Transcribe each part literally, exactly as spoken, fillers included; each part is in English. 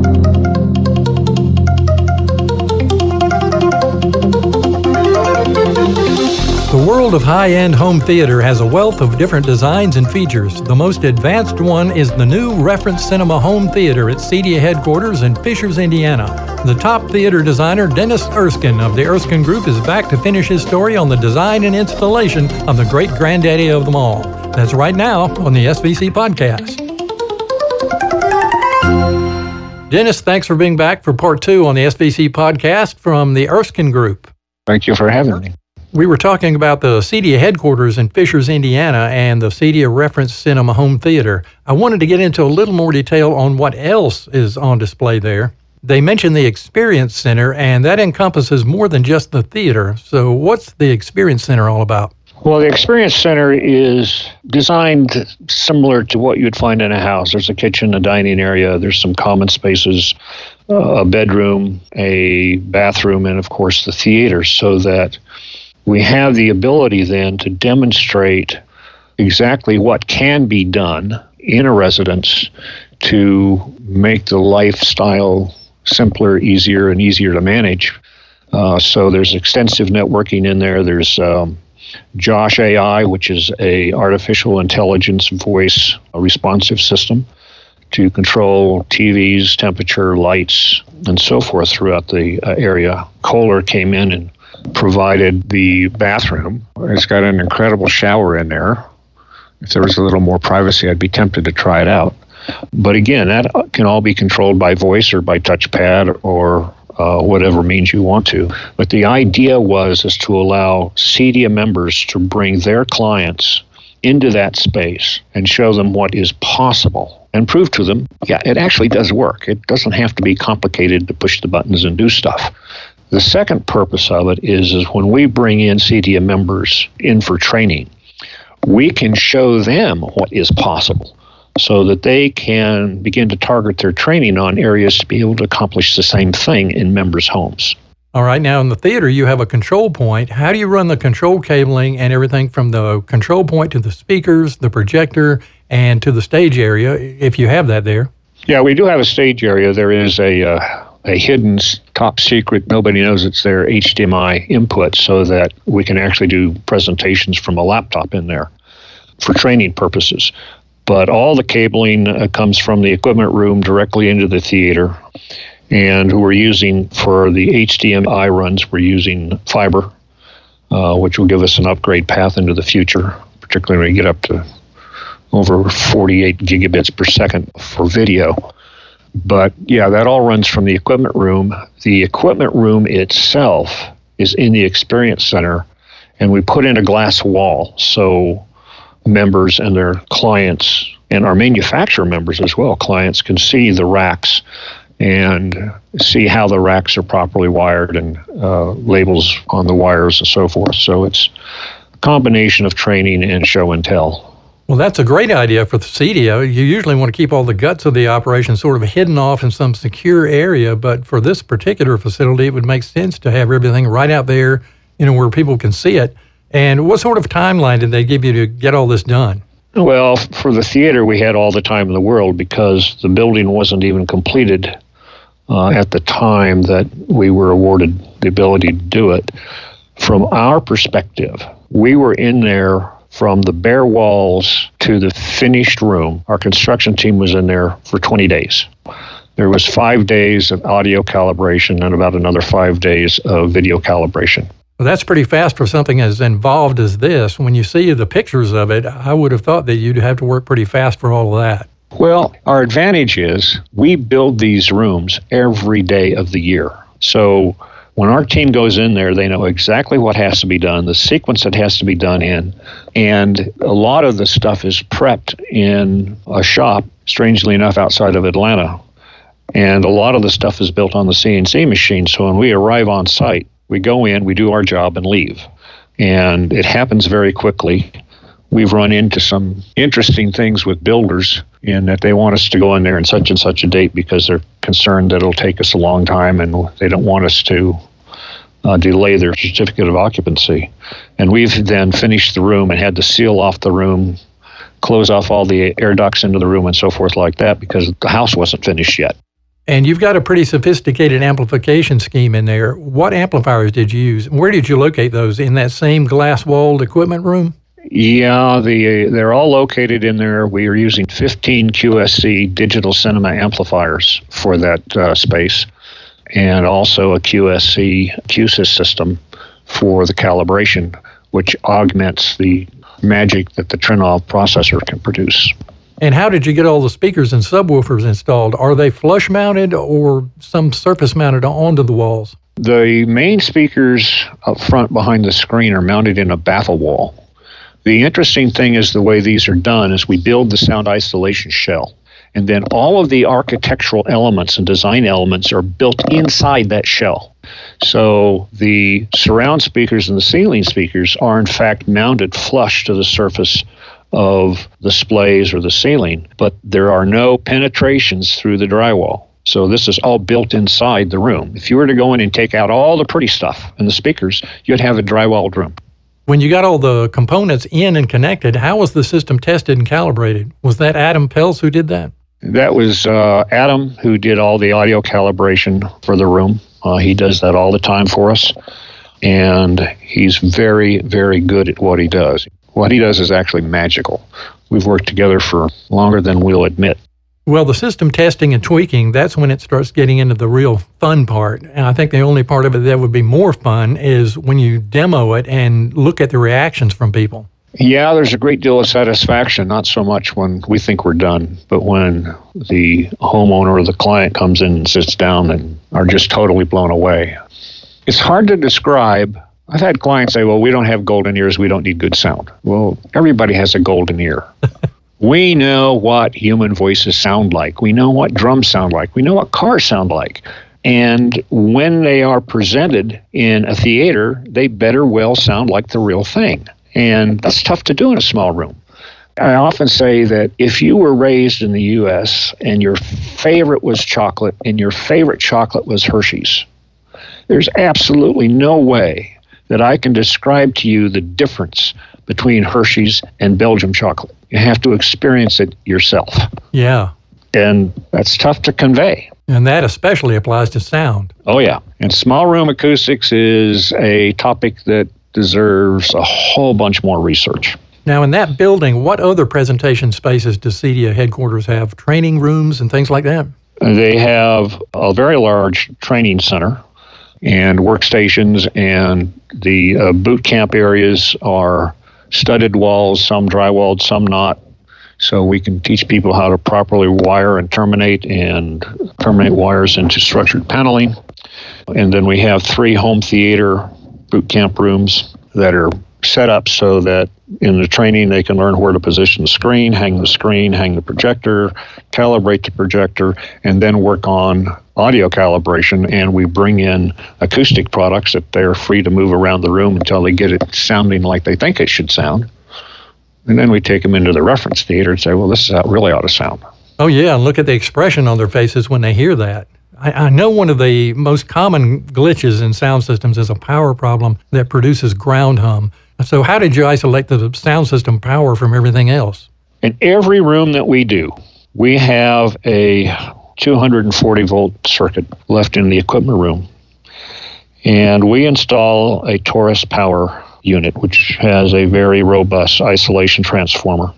The world of high-end home theater has a wealth of different designs and features. The most advanced one is the new Reference Cinema Home Theater at CEDIA headquarters in Fishers, Indiana. The top theater designer, Dennis Erskine of the Erskine Group, is back to finish his story on the design and installation of the great granddaddy of them all. That's right now on the S V C Podcast. Dennis, thanks for being back for part two on the S V C Podcast from the Erskine Group. Thank you for having me. We were talking about the CEDIA headquarters in Fishers, Indiana, and the CEDIA Reference Cinema Home Theater. I wanted to get into a little more detail on what else is on display there. They mentioned the Experience Center, and that encompasses more than just the theater. So what's the Experience Center all about? Well, the Experience Center is designed similar to what you'd find in a house. There's a kitchen, a dining area, there's some common spaces, a bedroom, a bathroom, and of course the theater, so that we have the ability then to demonstrate exactly what can be done in a residence to make the lifestyle simpler, easier, and easier to manage. Uh, so there's extensive networking in there. There's um, Josh A I, which is a artificial intelligence voice responsive system to control T Vs, temperature, lights, and so forth throughout the uh, area. Kohler came in and provided the bathroom. It's got an incredible shower in there. If there was a little more privacy, I'd be tempted to try it out. But again, that can all be controlled by voice or by touchpad or uh, whatever means you want to. But the idea was is to allow CEDIA members to bring their clients into that space and show them what is possible and prove to them, yeah, it actually does work. It doesn't have to be complicated to push the buttons and do stuff. The second purpose of it is, is when we bring in CEDIA members in for training, we can show them what is possible so that they can begin to target their training on areas to be able to accomplish the same thing in members' homes. All right, now in the theater, you have a control point. How do you run the control cabling and everything from the control point to the speakers, the projector, and to the stage area, if you have that there? Yeah, we do have a stage area. There is a... Uh, a hidden, top secret, nobody knows it's there, H D M I input so that we can actually do presentations from a laptop in there for training purposes. But all the cabling uh, comes from the equipment room directly into the theater. And we're using, for the H D M I runs, we're using fiber, uh, which will give us an upgrade path into the future, particularly when we get up to over forty-eight gigabits per second for video. But yeah, that all runs from the equipment room. The equipment room itself is in the Experience Center, and we put in a glass wall so members and their clients, and our manufacturer members as well, clients can see the racks and see how the racks are properly wired and uh, labels on the wires and so forth. So it's a combination of training and show and tell. Well, that's a great idea for the CEDIA. You usually want to keep all the guts of the operation sort of hidden off in some secure area, but for this particular facility, it would make sense to have everything right out there, you know, where people can see it. And what sort of timeline did they give you to get all this done? Well, for the theater, we had all the time in the world because the building wasn't even completed uh, at the time that we were awarded the ability to do it. From our perspective, we were in there from the bare walls to the finished room. Our construction team was in there for twenty days. There was five days of audio calibration and about another five days of video calibration. Well, that's pretty fast for something as involved as this. When you see the pictures of it, I would have thought that you'd have to work pretty fast for all of that. Well, our advantage is we build these rooms every day of the year. So when our team goes in there, they know exactly what has to be done, the sequence that has to be done in, and a lot of the stuff is prepped in a shop, strangely enough, outside of Atlanta. And a lot of the stuff is built on the C N C machine, so when we arrive on site, we go in, we do our job, and leave. And it happens very quickly. We've run into some interesting things with builders in that they want us to go in there in such and such a date because they're concerned that it'll take us a long time and they don't want us to uh, delay their certificate of occupancy. And we've then finished the room and had to seal off the room, close off all the air ducts into the room and so forth like that because the house wasn't finished yet. And you've got a pretty sophisticated amplification scheme in there. What amplifiers did you use? Where did you locate those? In that same glass-walled equipment room? Yeah, the they're all located in there. We are using fifteen Q S C digital cinema amplifiers for that uh, space, and also a Q S C Q S Y S system for the calibration, which augments the magic that the Trinnov processor can produce. And how did you get all the speakers and subwoofers installed? Are they flush mounted or some surface mounted onto the walls? The main speakers up front behind the screen are mounted in a baffle wall. The interesting thing is the way these are done is we build the sound isolation shell, and then all of the architectural elements and design elements are built inside that shell. So the surround speakers and the ceiling speakers are in fact mounted flush to the surface of the splays or the ceiling, but there are no penetrations through the drywall. So this is all built inside the room. If you were to go in and take out all the pretty stuff and the speakers, you'd have a drywalled room. When you got all the components in and connected, how was the system tested and calibrated? Was that Adam Pels who did that? That was uh, Adam who did all the audio calibration for the room. Uh, he does that all the time for us, and he's very, very good at what he does. What he does is actually magical. We've worked together for longer than we'll admit. Well, the system testing and tweaking, that's when it starts getting into the real fun part. And I think the only part of it that would be more fun is when you demo it and look at the reactions from people. Yeah, there's a great deal of satisfaction, not so much when we think we're done, but when the homeowner or the client comes in and sits down and are just totally blown away. It's hard to describe. I've had clients say, well, we don't have golden ears, we don't need good sound. Well, everybody has a golden ear. We know what human voices sound like. We know what drums sound like. We know what cars sound like. And when they are presented in a theater, they better well sound like the real thing. And that's tough to do in a small room. I often say that if you were raised in the U S and your favorite was chocolate and your favorite chocolate was Hershey's, there's absolutely no way that I can describe to you the difference between Hershey's and Belgium chocolate. You have to experience it yourself. Yeah. And that's tough to convey. And that especially applies to sound. Oh, yeah. And small room acoustics is a topic that deserves a whole bunch more research. Now, in that building, what other presentation spaces does CEDIA headquarters have? Training rooms and things like that? They have a very large training center and workstations, and the uh, boot camp areas are studded walls, some drywalled, some not. So we can teach people how to properly wire and terminate and terminate wires into structured paneling. And then we have three home theater boot camp rooms that are set up so that in the training they can learn where to position the screen, hang the screen, hang the projector, calibrate the projector, and then work on audio calibration. And we bring in acoustic products that they're free to move around the room until they get it sounding like they think it should sound. And then we take them into the reference theater and say, well, this is how it really ought to sound. Oh, yeah, and look at the expression on their faces when they hear that. I, I know one of the most common glitches in sound systems is a power problem that produces ground hum. So how did you isolate the sound system power from everything else? In every room that we do, we have a two hundred forty volt circuit left in the equipment room. And we install a Taurus power unit, which has a very robust isolation transformer.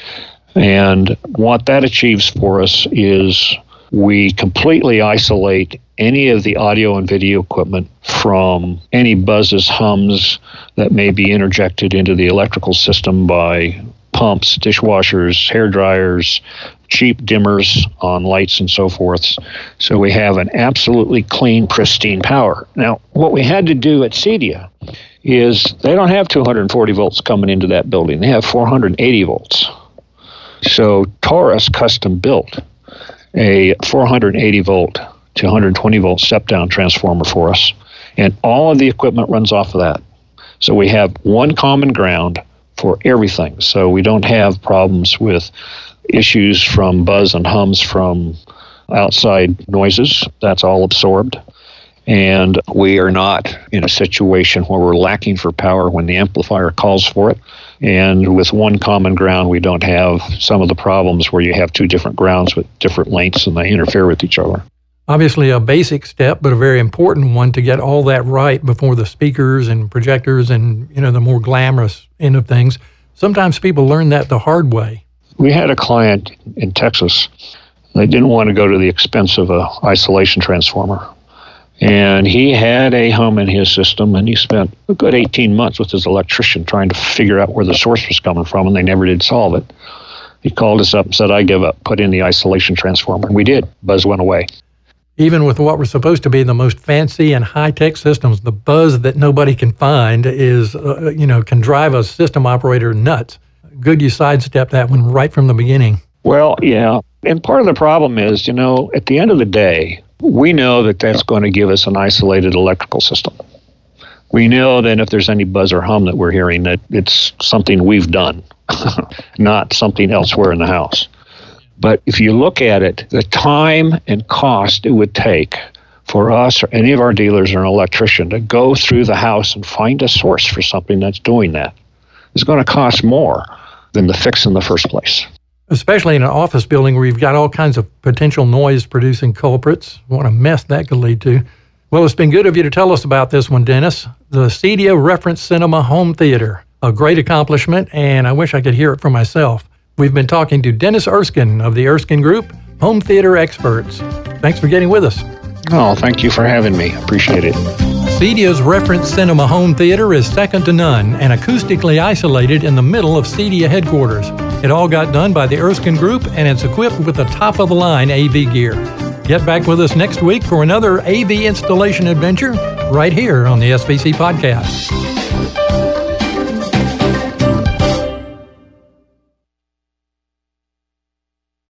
And what that achieves for us is we completely isolate any of the audio and video equipment from any buzzes, hums that may be interjected into the electrical system by pumps, dishwashers, hair dryers, cheap dimmers on lights and so forth. So we have an absolutely clean, pristine power. Now, what we had to do at CEDIA is they don't have two hundred forty volts coming into that building. They have four hundred eighty volts. So Taurus custom built a four hundred eighty volt to one hundred twenty volt step-down transformer for us. And all of the equipment runs off of that. So we have one common ground for everything. So we don't have problems with issues from buzz and hums from outside noises. That's all absorbed. And we are not in a situation where we're lacking for power when the amplifier calls for it. And with one common ground, we don't have some of the problems where you have two different grounds with different lengths and they interfere with each other. Obviously a basic step, but a very important one to get all that right before the speakers and projectors and, you know, the more glamorous end of things. Sometimes people learn that the hard way. We had a client in Texas. They didn't want to go to the expense of an isolation transformer. And he had a hum in his system, and he spent a good eighteen months with his electrician trying to figure out where the source was coming from, and they never did solve it. He called us up and said, I give up, put in the isolation transformer. And we did. Buzz went away. Even with what were supposed to be the most fancy and high-tech systems, the buzz that nobody can find is, uh, you know, can drive a system operator nuts. Good you sidestepped that one right from the beginning. Well, yeah. And part of the problem is, you know, at the end of the day, we know that that's going to give us an isolated electrical system. We know that if there's any buzz or hum that we're hearing, that it's something we've done, not something elsewhere in the house. But if you look at it, the time and cost it would take for us or any of our dealers or an electrician to go through the house and find a source for something that's doing that is going to cost more than the fix in the first place. Especially in an office building where you've got all kinds of potential noise-producing culprits. What a mess that could lead to. Well, it's been good of you to tell us about this one, Dennis. The CEDIA Reference Cinema Home Theater. A great accomplishment, and I wish I could hear it for myself. We've been talking to Dennis Erskine of the Erskine Group, home theater experts. Thanks for getting with us. Oh, thank you for having me. Appreciate it. CEDIA's Reference Cinema Home Theater is second to none and acoustically isolated in the middle of CEDIA headquarters. It all got done by the Erskine Group, and it's equipped with the top-of-the-line A V gear. Get back with us next week for another A V installation adventure right here on the S V C Podcast.